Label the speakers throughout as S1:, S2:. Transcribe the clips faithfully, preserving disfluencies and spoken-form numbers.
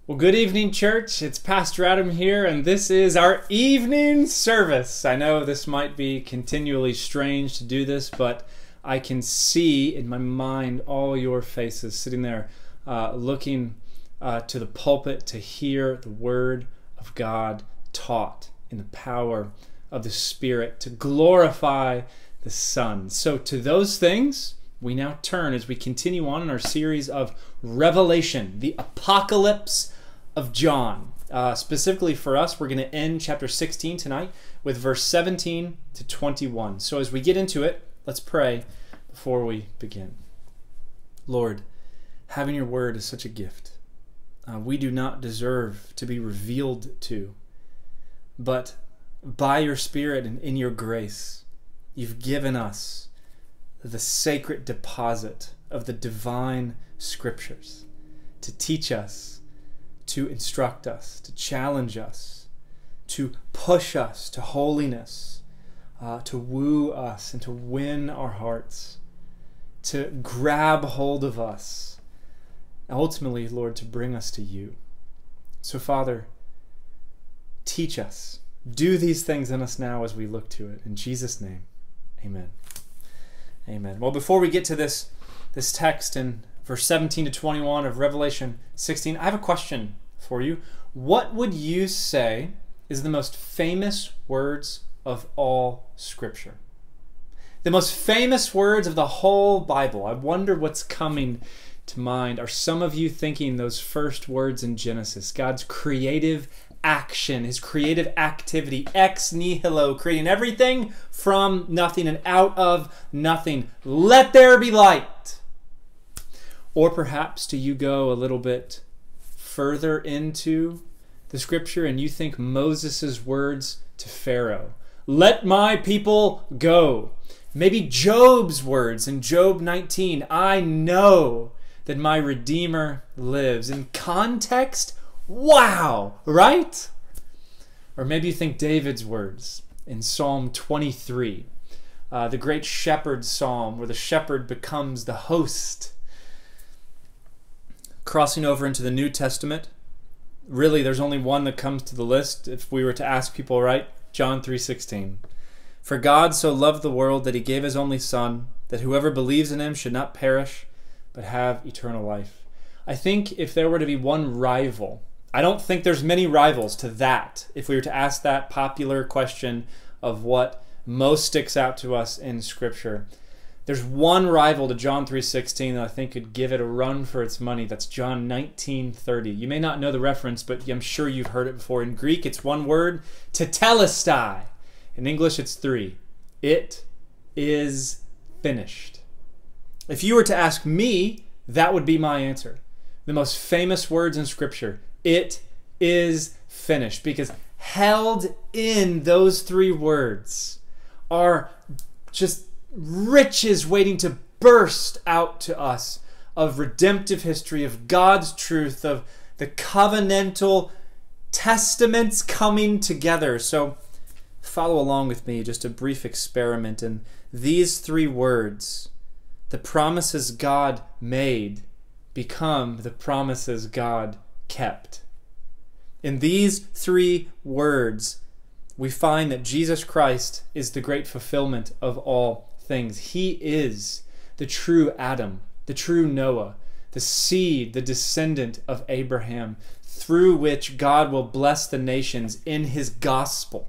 S1: Well, good evening, church. It's Pastor Adam here, and this is our evening service. I know this might be continually strange to do this, but I can see in my mind all your faces sitting there uh, looking uh, to the pulpit to hear the Word of God taught in the power of the Spirit to glorify the Son. So to those things, we now turn as we continue on in our series of Revelation, the Apocalypse of John. Uh, specifically for us, we're going to end chapter sixteen tonight with verse seventeen to twenty-one. So as we get into it, let's pray before we begin. Lord, having your word is such a gift. Uh, we do not deserve to be revealed to, but by your Spirit and in your grace, you've given us the sacred deposit of the divine scriptures to teach us, to instruct us, to challenge us, to push us to holiness, uh, to woo us and to win our hearts, to grab hold of us, and ultimately, Lord, to bring us to you. So, Father, teach us. Do these things in us now as we look to it. In Jesus' name, amen. Amen. Well, before we get to this, this text in verse seventeen to twenty-one of Revelation sixteen, I have a question for you. What would you say is the most famous words of all Scripture? The most famous words of the whole Bible. I wonder what's coming to mind. Are some of you thinking those first words in Genesis? God's creative action, his creative activity, ex nihilo, creating everything from nothing and out of nothing. Let there be light. Or perhaps do you go a little bit further into the scripture and you think Moses' words to Pharaoh, let my people go. Maybe Job's words in Job nineteen, I know that my Redeemer lives. In context, wow, right? Or maybe you think David's words in Psalm twenty-three, uh, the great shepherd psalm where the shepherd becomes the host. Crossing over into the New Testament, really there's only one that comes to the list if we were to ask people, right? John three sixteen. For God so loved the world that he gave his only Son, that whoever believes in him should not perish, but have eternal life. I think if there were to be one rival, I don't think there's many rivals to that. If we were to ask that popular question of what most sticks out to us in Scripture, there's one rival to John three sixteen that I think could give it a run for its money. That's John nineteen thirty. You may not know the reference, but I'm sure you've heard it before. In Greek, it's one word, tetelestai. In English, it's three. It is finished. If you were to ask me, that would be my answer. The most famous words in Scripture, it is finished. Because held in those three words are just riches waiting to burst out to us of redemptive history, of God's truth, of the covenantal testaments coming together. So follow along with me, just a brief experiment. And these three words, the promises God made, become the promises God kept. In these three words, we find that Jesus Christ is the great fulfillment of all things. He is the true Adam, the true Noah, the seed, the descendant of Abraham, through which God will bless the nations in his gospel.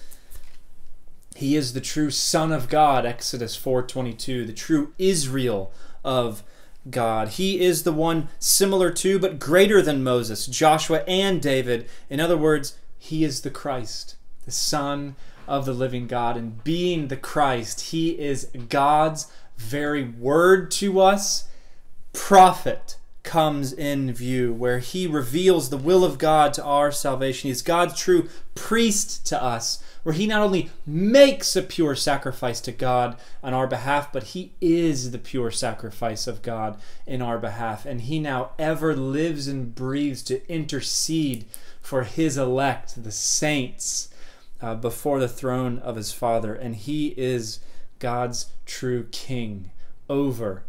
S1: He is the true Son of God, Exodus four twenty-two, the true Israel of God. He is the one similar to but greater than Moses, Joshua, and David. In other words, he is the Christ, the Son of the living God. And being the Christ, he is God's very word to us. Prophet comes in view, where he reveals the will of God to our salvation. He's God's true priest to us, where he not only makes a pure sacrifice to God on our behalf, but he is the pure sacrifice of God in our behalf. And he now ever lives and breathes to intercede for his elect, the saints, uh, before the throne of his Father. And he is God's true King over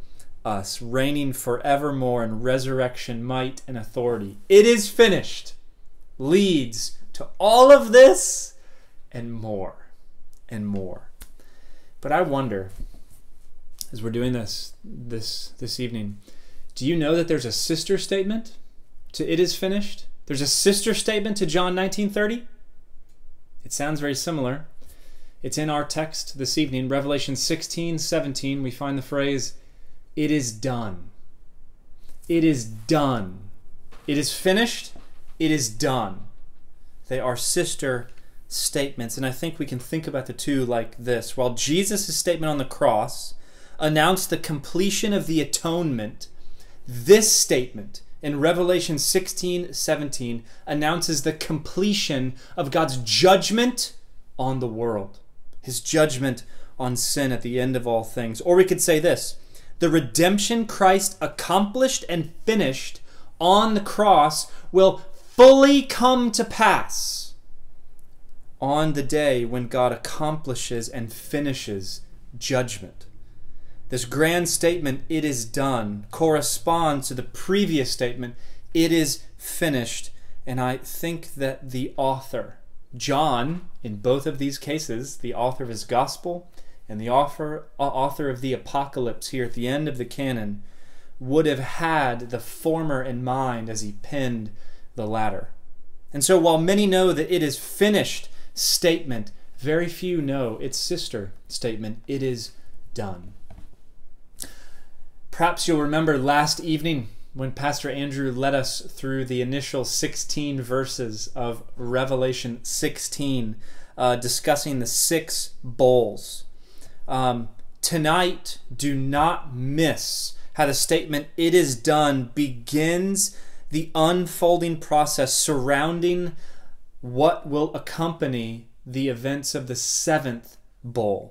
S1: us, reigning forevermore in resurrection, might, and authority. It is finished leads to all of this and more and more. But I wonder, as we're doing this this this evening, do you know that there's a sister statement to "it is finished"? There's a sister statement to John nineteen thirty. It sounds very similar. It's in our text this evening, Revelation sixteen seventeen. We find the phrase, "It is done." It is done. It is finished. It is done. They are sister statements, and I think we can think about the two like this. While Jesus' statement on the cross announced the completion of the atonement, this statement in Revelation sixteen seventeen announces the completion of God's judgment on the world, his judgment on sin at the end of all things. Or we could say this: the redemption Christ accomplished and finished on the cross will fully come to pass on the day when God accomplishes and finishes judgment. This grand statement, "it is done," corresponds to the previous statement, "it is finished." And I think that the author, John, in both of these cases, the author of his gospel and the author, author of the apocalypse here at the end of the canon, would have had the former in mind as he penned the latter. And so while many know that "it is finished" statement, very few know its sister statement, "it is done." Perhaps you'll remember last evening when Pastor Andrew led us through the initial sixteen verses of Revelation sixteen, uh, discussing the six bowls. Um, tonight, do not miss how the statement "it is done" begins the unfolding process surrounding what will accompany the events of the seventh bowl.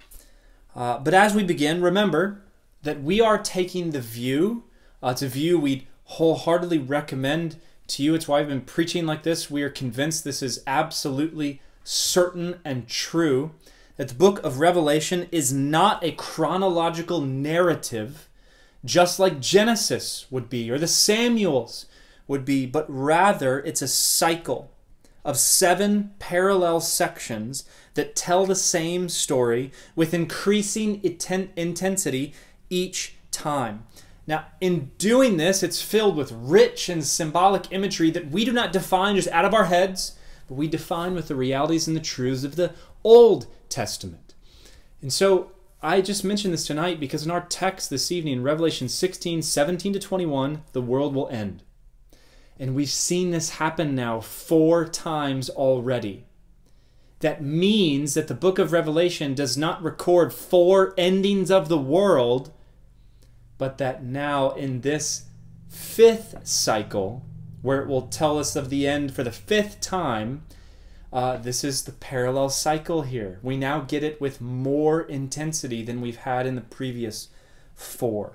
S1: Uh, but as we begin, remember that we are taking the view, uh, it's a view we'd wholeheartedly recommend to you. It's why I've been preaching like this. We are convinced this is absolutely certain and true, that the book of Revelation is not a chronological narrative just like Genesis would be or the Samuels would be, but rather it's a cycle of seven parallel sections that tell the same story with increasing intensity each time. Now, in doing this, it's filled with rich and symbolic imagery that we do not define just out of our heads, but we define with the realities and the truths of the Old Testament. And so I just mentioned this tonight because in our text this evening, in Revelation sixteen, seventeen to twenty-one, the world will end. And we've seen this happen now four times already. That means that the book of Revelation does not record four endings of the world, but that now in this fifth cycle, where it will tell us of the end for the fifth time, uh, this is the parallel cycle here. We now get it with more intensity than we've had in the previous four.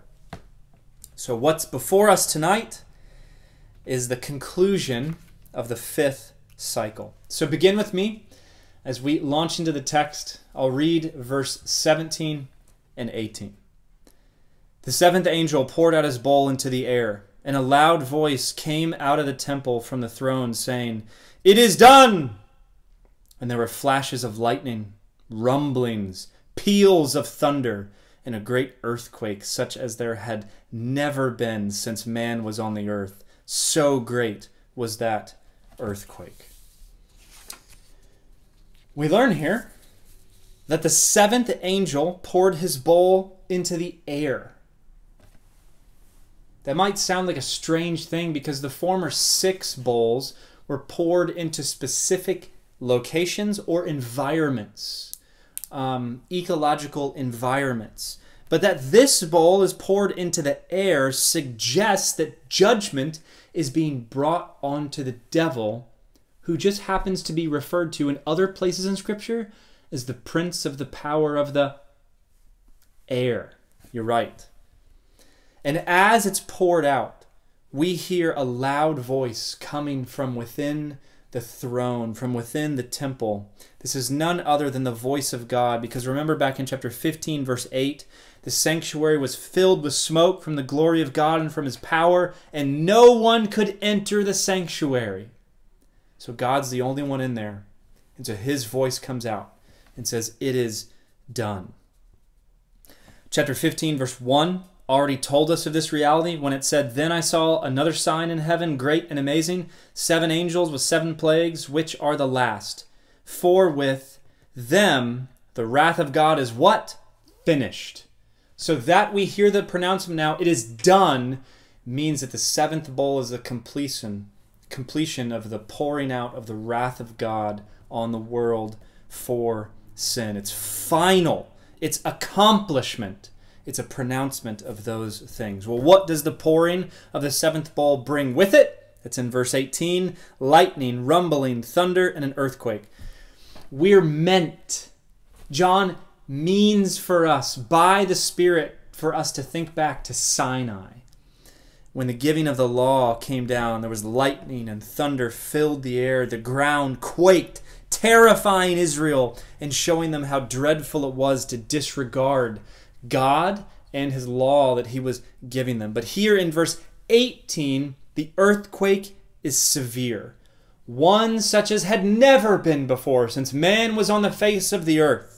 S1: So what's before us tonight is the conclusion of the fifth cycle. So begin with me as we launch into the text. I'll read verse seventeen and eighteen. The seventh angel poured out his bowl into the air, and a loud voice came out of the temple from the throne, saying, "It is done!" And there were flashes of lightning, rumblings, peals of thunder, and a great earthquake, such as there had never been since man was on the earth. So great was that earthquake. We learn here that the seventh angel poured his bowl into the air. That might sound like a strange thing because the former six bowls were poured into specific locations or environments, um, ecological environments. But that this bowl is poured into the air suggests that judgment is being brought onto the devil, who just happens to be referred to in other places in Scripture as the prince of the power of the air. You're right. And as it's poured out, we hear a loud voice coming from within the throne, from within the temple. This is none other than the voice of God, because remember back in chapter fifteen, verse eight, The sanctuary was filled with smoke from the glory of God and from his power, and no one could enter the sanctuary. So God's the only one in there. And so his voice comes out and says, it is done. Chapter fifteen, verse one, already told us of this reality when it said, Then I saw another sign in heaven, great and amazing, seven angels with seven plagues, which are the last. For with them the wrath of God is what? Finished. So that we hear the pronouncement now, it is done, means that the seventh bowl is the completion, completion of the pouring out of the wrath of God on the world for sin. It's final. It's accomplishment. It's a pronouncement of those things. Well, what does the pouring of the seventh bowl bring with it? It's in verse eighteen. Lightning, rumbling, thunder, and an earthquake. We're meant, John means for us, by the Spirit, for us to think back to Sinai. When the giving of the law came down, there was lightning and thunder filled the air. The ground quaked, terrifying Israel and showing them how dreadful it was to disregard God and his law that he was giving them. But here in verse eighteen, the earthquake is severe. One such as had never been before since man was on the face of the earth.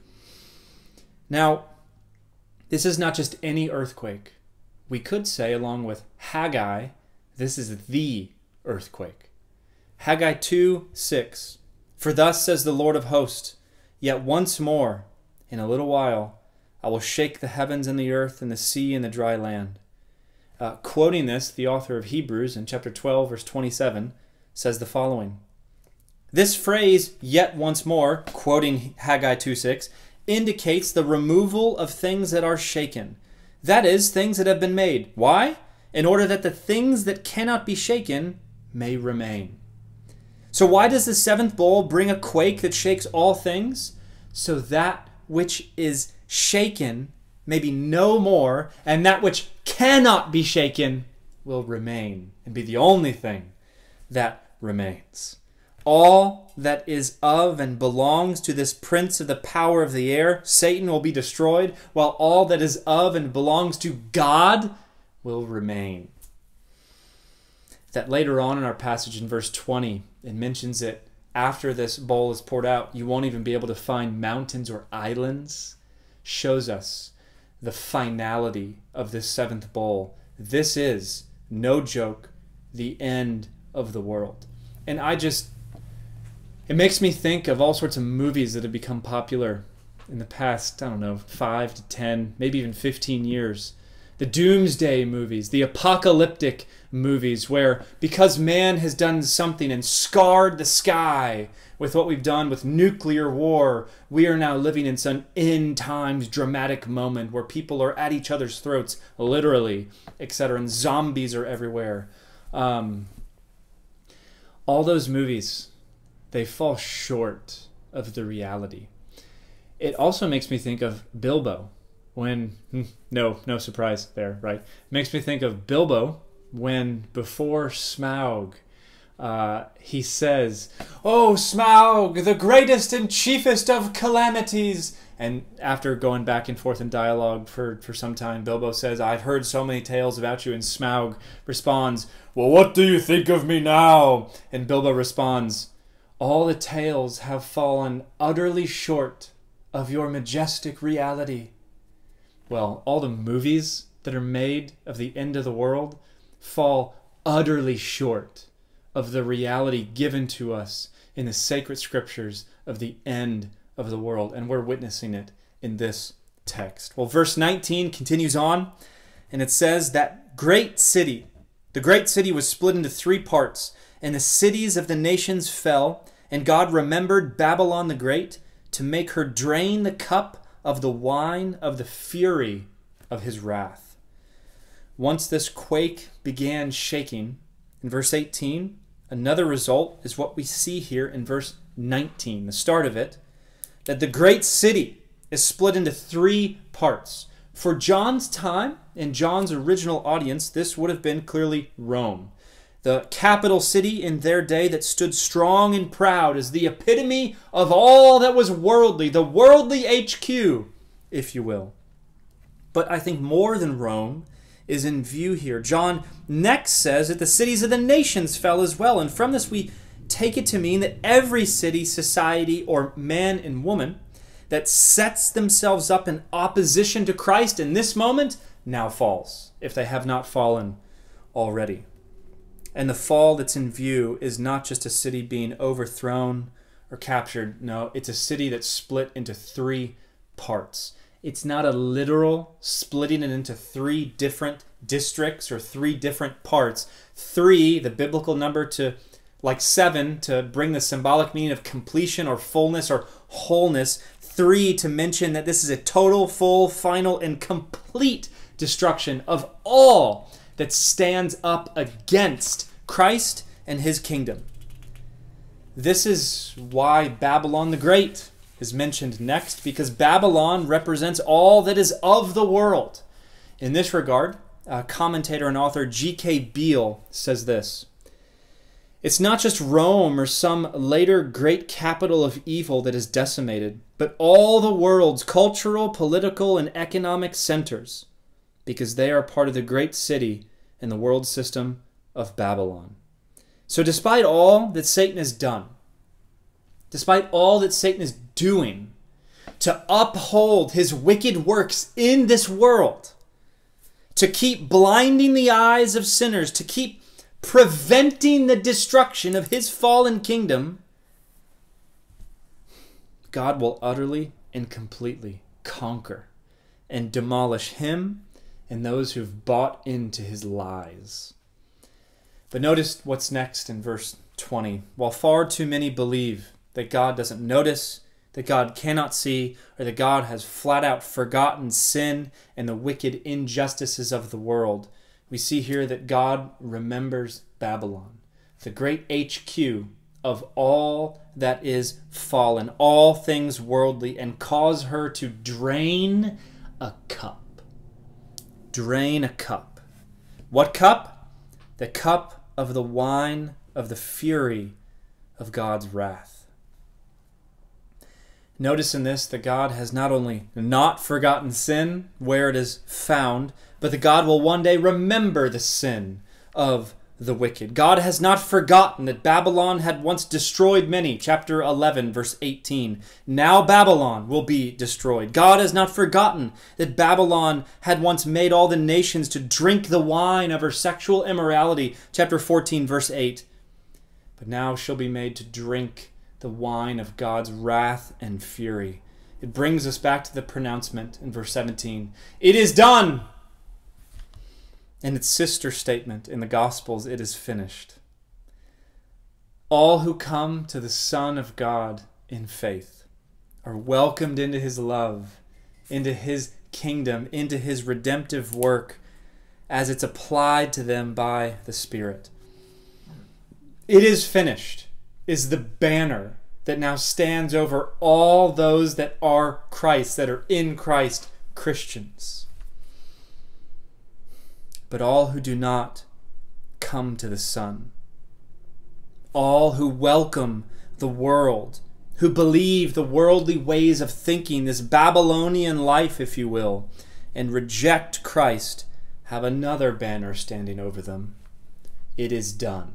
S1: Now, this is not just any earthquake. We could say, along with Haggai, this is the earthquake. Haggai two six. For thus says the Lord of hosts, yet once more, in a little while, I will shake the heavens and the earth and the sea and the dry land. Uh, quoting this, the author of Hebrews in chapter twelve, verse twenty-seven, says the following. This phrase, yet once more, quoting Haggai two six, indicates the removal of things that are shaken. That is, things that have been made. Why? In order that the things that cannot be shaken may remain. So why does the seventh bowl bring a quake that shakes all things? So that which is shaken may be no more, and that which cannot be shaken will remain and be the only thing that remains. All that is of and belongs to this prince of the power of the air, Satan, will be destroyed, while all that is of and belongs to God will remain. That later on in our passage in verse twenty, it mentions that after this bowl is poured out, you won't even be able to find mountains or islands. Shows us the finality of this seventh bowl. This is, no joke, the end of the world. And I just... It makes me think of all sorts of movies that have become popular in the past, I don't know, five to ten, maybe even fifteen years. The doomsday movies, the apocalyptic movies, where because man has done something and scarred the sky with what we've done with nuclear war, we are now living in some end times dramatic moment where people are at each other's throats, literally, et cetera, and zombies are everywhere. Um, all those movies, they fall short of the reality. It also makes me think of Bilbo when, no, no surprise there, right? It makes me think of Bilbo when before Smaug, uh, he says, "Oh, Smaug, the greatest and chiefest of calamities." And after going back and forth in dialogue for, for some time, Bilbo says, "I've heard so many tales about you." And Smaug responds, "Well, what do you think of me now?" And Bilbo responds, "All the tales have fallen utterly short of your majestic reality." Well, all the movies that are made of the end of the world fall utterly short of the reality given to us in the sacred scriptures of the end of the world. And we're witnessing it in this text. Well, verse nineteen continues on, and it says that great city, the great city was split into three parts, and the cities of the nations fell, and God remembered Babylon the Great to make her drain the cup of the wine of the fury of his wrath. Once this quake began shaking, in verse eighteen, another result is what we see here in verse nineteen, the start of it, that the great city is split into three parts. For John's time, in John's original audience, this would have been clearly Rome. The capital city in their day that stood strong and proud as the epitome of all that was worldly, the worldly H Q, if you will.
S2: But I think more than Rome is in view here. John next says that the cities of the nations fell as well. And from this we take it to mean that every city, society, or man and woman that sets themselves up in opposition to Christ in this moment now falls, if they have not fallen already. And the fall that's in view is not just a city being overthrown or captured. No, it's a city that's split into three parts. It's not a literal splitting it into three different districts or three different parts. Three, the biblical number to like seven, to bring the symbolic meaning of completion or fullness or wholeness. Three, to mention that this is a total, full, final, and complete destruction of all that stands up against Christ and his kingdom. This is why Babylon the Great is mentioned next, because Babylon represents all that is of the world. In this regard, uh, commentator and author G K Beale says this: "It's not just Rome or some later great capital of evil that is decimated, but all the world's cultural, political, and economic centers, because they are part of the great city in the world system of Babylon." So despite all that Satan has done, despite all that Satan is doing to uphold his wicked works in this world, to keep blinding the eyes of sinners, to keep preventing the destruction of his fallen kingdom, God will utterly and completely conquer and demolish him and those who've bought into his lies. But notice what's next in verse twenty. While far too many believe that God doesn't notice, that God cannot see, or that God has flat out forgotten sin and the wicked injustices of the world, we see here that God remembers Babylon, the great H Q of all that is fallen, all things worldly, and cause her to drain a cup. Drain a cup. What cup? The cup of the wine of the fury of God's wrath. Notice in this that God has not only not forgotten sin where it is found, but that God will one day remember the sin of the wicked. God has not forgotten that Babylon had once destroyed many. Chapter eleven, verse eighteen. Now Babylon will be destroyed. God has not forgotten that Babylon had once made all the nations to drink the wine of her sexual immorality. Chapter fourteen, verse eight. But now she'll be made to drink the wine of God's wrath and fury. It brings us back to the pronouncement in verse seventeen. It is done! And its sister statement in the Gospels, it is finished. All who come to the Son of God in faith are welcomed into his love, into his kingdom, into his redemptive work as it's applied to them by the Spirit. It is finished is the banner that now stands over all those that are Christ, that are in Christ, Christians. But all who do not come to the Son, all who welcome the world, who believe the worldly ways of thinking, this Babylonian life, if you will, and reject Christ, have another banner standing over them. It is done.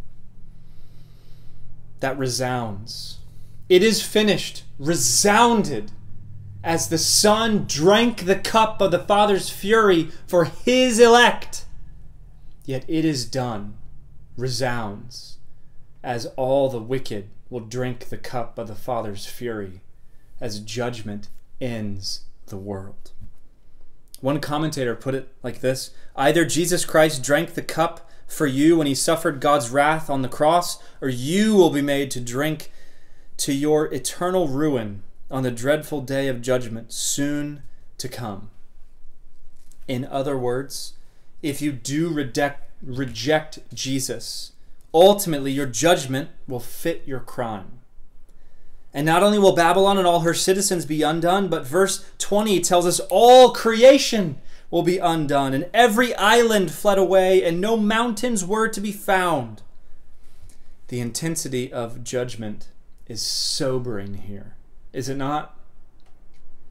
S2: That resounds. It is finished, resounded, as the Son drank the cup of the Father's fury for his elect. Yet it is done, resounds, as all the wicked will drink the cup of the Father's fury, as judgment ends the world. One commentator put it like this: either Jesus Christ drank the cup for you when he suffered God's wrath on the cross, or you will be made to drink to your eternal ruin on the dreadful day of judgment soon to come. In other words, if you do reject, reject Jesus, ultimately your judgment will fit your crime. And not only will Babylon and all her citizens be undone, but verse twenty tells us all creation will be undone, and every island fled away, and no mountains were to be found. The intensity of judgment is sobering here, is it not?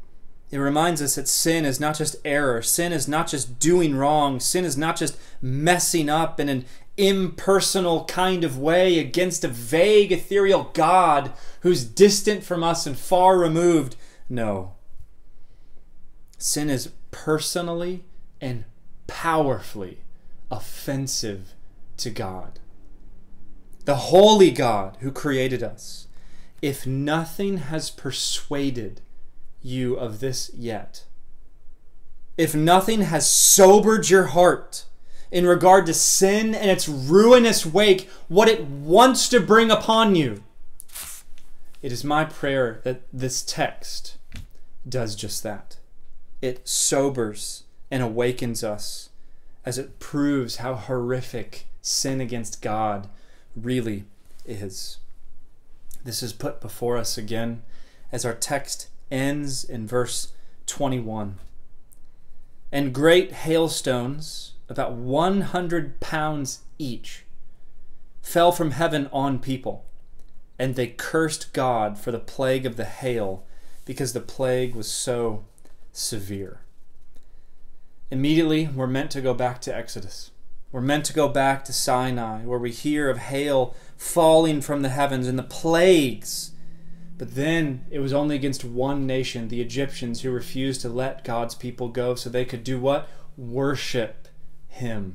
S2: It reminds us that sin is not just error. Sin is not just doing wrong. Sin is not just messing up in an impersonal kind of way against a vague, ethereal God who's distant from us and far removed. No. Sin is personally and powerfully offensive to God, the holy God who created us. If nothing has persuaded you of this yet, if nothing has sobered your heart in regard to sin and its ruinous wake, what it wants to bring upon you, it is my prayer that this text does just that. It sobers and awakens us as it proves how horrific sin against God really is. This is put before us again as our text ends in verse twenty-one. And great hailstones, about one hundred pounds each, fell from heaven on people, and they cursed God for the plague of the hail, because the plague was so severe. Immediately, we're meant to go back to Exodus. We're meant to go back to Sinai, where we hear of hail falling from the heavens and the plagues. But then it was only against one nation, the Egyptians, who refused to let God's people go so they could do what? Worship Him.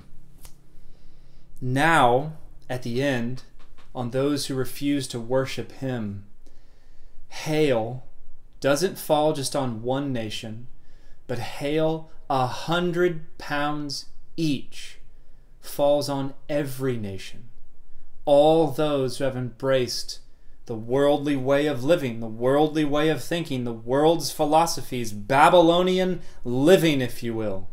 S2: Now, at the end, on those who refuse to worship Him, hail doesn't fall just on one nation, but hail a hundred pounds each falls on every nation. All those who have embraced the worldly way of living, the worldly way of thinking, the world's philosophies, Babylonian living, if you will.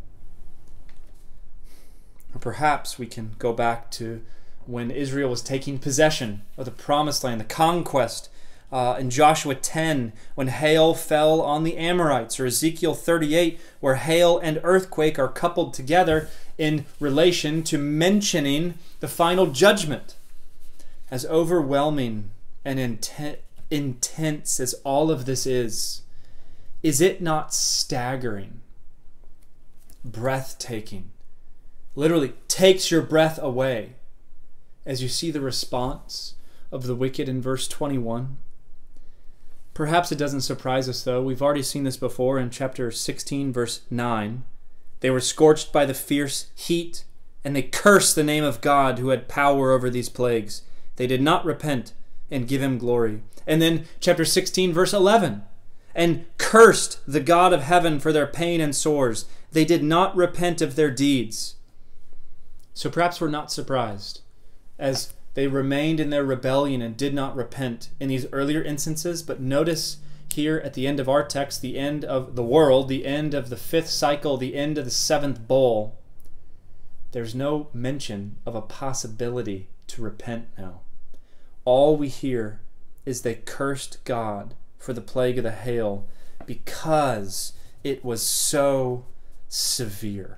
S2: Or perhaps we can go back to when Israel was taking possession of the promised land, the conquest, uh, in Joshua ten, when hail fell on the Amorites, or Ezekiel thirty-eight, where hail and earthquake are coupled together in relation to mentioning the final judgment. As overwhelming and inten- intense as all of this is, is it not staggering, breathtaking, literally takes your breath away as you see the response of the wicked in verse twenty-one? Perhaps it doesn't surprise us, though. We've already seen this before in chapter sixteen, verse nine. They were scorched by the fierce heat, and they cursed the name of God who had power over these plagues. They did not repent and give Him glory. And then chapter sixteen, verse eleven. And cursed the God of heaven for their pain and sores. They did not repent of their deeds. So perhaps we're not surprised, as they remained in their rebellion and did not repent in these earlier instances. But notice here at the end of our text, the end of the world, the end of the fifth cycle, the end of the seventh bowl, there's no mention of a possibility to repent now. All we hear is they cursed God for the plague of the hail because it was so severe.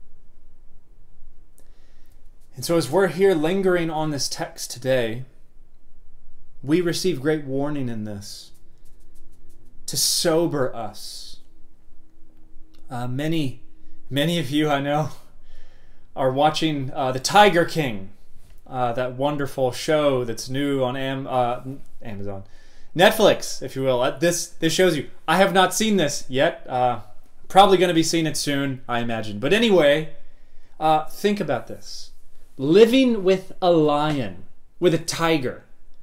S2: And so as we're here lingering on this text today, we receive great warning in this to sober us. Uh, many, many of you I know are watching uh, The Tiger King, uh, that wonderful show that's new on Am uh, Amazon, Netflix, if you will. Uh, this this shows you. I have not seen this yet. Uh, probably going to be seeing it soon, I imagine. But anyway, uh, think about this. Living with a lion, with a tiger.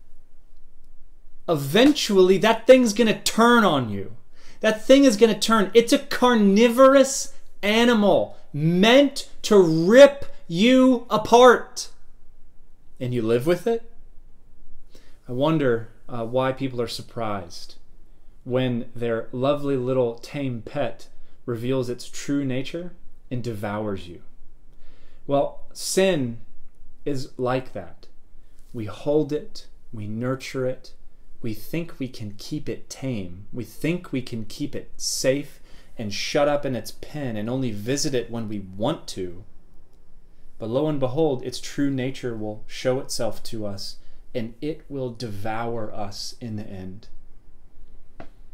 S2: Eventually, that thing's going to turn on you. That thing is going to turn. It's a carnivorous animal meant to rip you apart. And you live with it? I wonder uh, why people are surprised when their lovely little tame pet reveals its true nature and devours you. Well, sin is like that. We hold it, we nurture it, we think we can keep it tame, we think we can keep it safe and shut up in its pen and only visit it when we want to. But lo and behold, its true nature will show itself to us, and it will devour us in the end.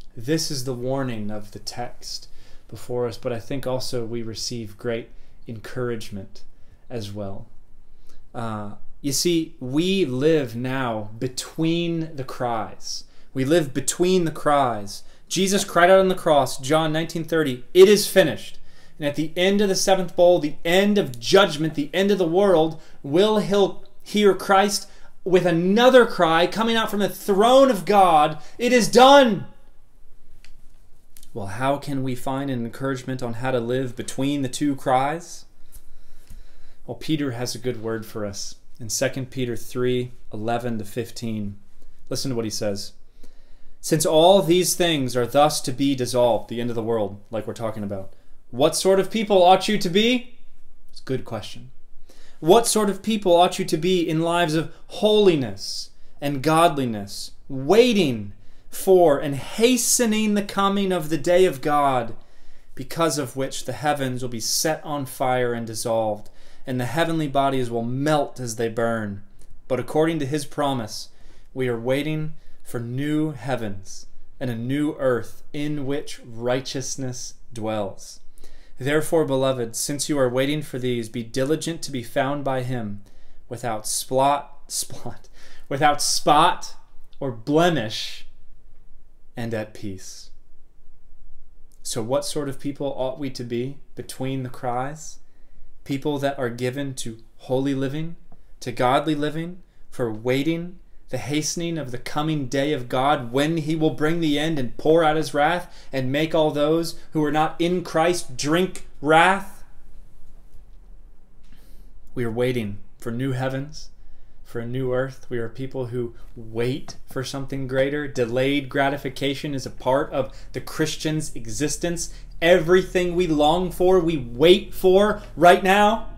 S1: This is the warning of the text before us, but I think also we receive great encouragement as well. Uh, you see, we live now between the cries. We live between the cries. Jesus cried out on the cross, John nineteen thirty, "It is finished." And at the end of the seventh bowl, the end of judgment, the end of the world, will he'll hear Christ with another cry coming out from the throne of God, "It is done." Well, how can we find an encouragement on how to live between the two cries? Well, Peter has a good word for us in Second Peter three, eleven to fifteen. Listen to what he says. "Since all these things are thus to be dissolved," the end of the world, like we're talking about, "what sort of people ought you to be?" It's a good question. "What sort of people ought you to be in lives of holiness and godliness, waiting for and hastening the coming of the day of God, because of which the heavens will be set on fire and dissolved, and the heavenly bodies will melt as they burn. But according to his promise, we are waiting for new heavens and a new earth in which righteousness dwells. Therefore, beloved, since you are waiting for these, be diligent to be found by him without spot, spot, without spot or blemish, and at peace." So what sort of people ought we to be between the cries? People that are given to holy living, to godly living, for waiting the hastening of the coming day of God, when he will bring the end and pour out his wrath and make all those who are not in Christ drink wrath. We are waiting for new heavens, for a new earth. We are people who wait for something greater. Delayed gratification is a part of the Christian's existence. Everything we long for, we wait for right now.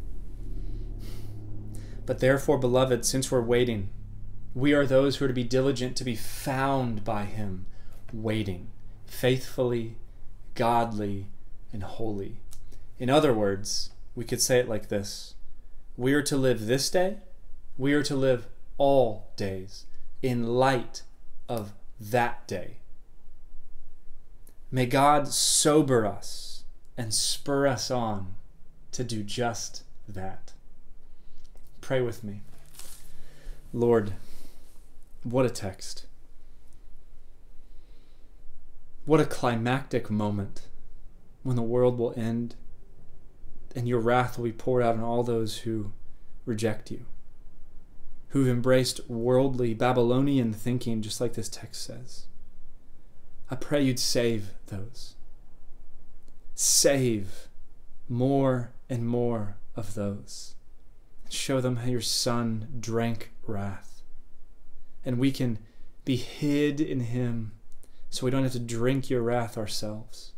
S1: But therefore, beloved, since we're waiting, we are those who are to be diligent to be found by him, waiting, faithfully, godly, and holy. In other words, we could say it like this. We are to live this day, we are to live all days in light of that day. May God sober us and spur us on to do just that. Pray with me. Lord, what a text. What a climactic moment when the world will end and your wrath will be poured out on all those who reject you, who've embraced worldly Babylonian thinking, just like this text says. I pray you'd save those. Save more and more of those. Show them how your Son drank wrath. And we can be hid in him so we don't have to drink your wrath ourselves.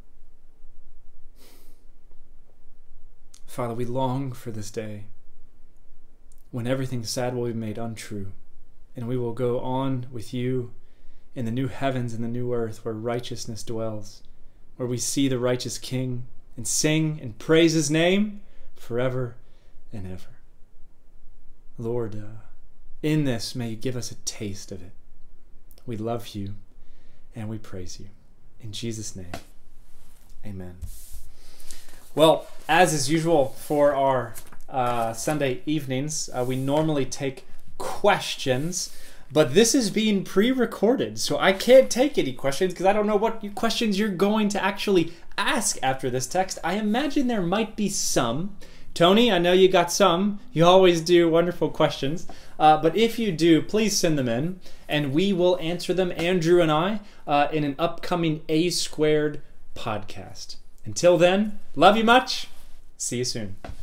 S1: Father, we long for this day when everything sad will be made untrue, and we will go on with you in the new heavens and the new earth where righteousness dwells, where we see the righteous King and sing and praise his name forever and ever. Lord, uh, in this, may you give us a taste of it. We love you and we praise you. In Jesus' name, amen. Well, as is usual for our uh, Sunday evenings, uh, we normally take questions, but this is being pre-recorded, so I can't take any questions because I don't know what questions you're going to actually ask after this text. I imagine there might be some. Tony, I know you got some. You always do wonderful questions. Uh, but if you do, please send them in, and we will answer them, Andrew and I, uh, in an upcoming A Squared podcast. Until then, love you much. See you soon.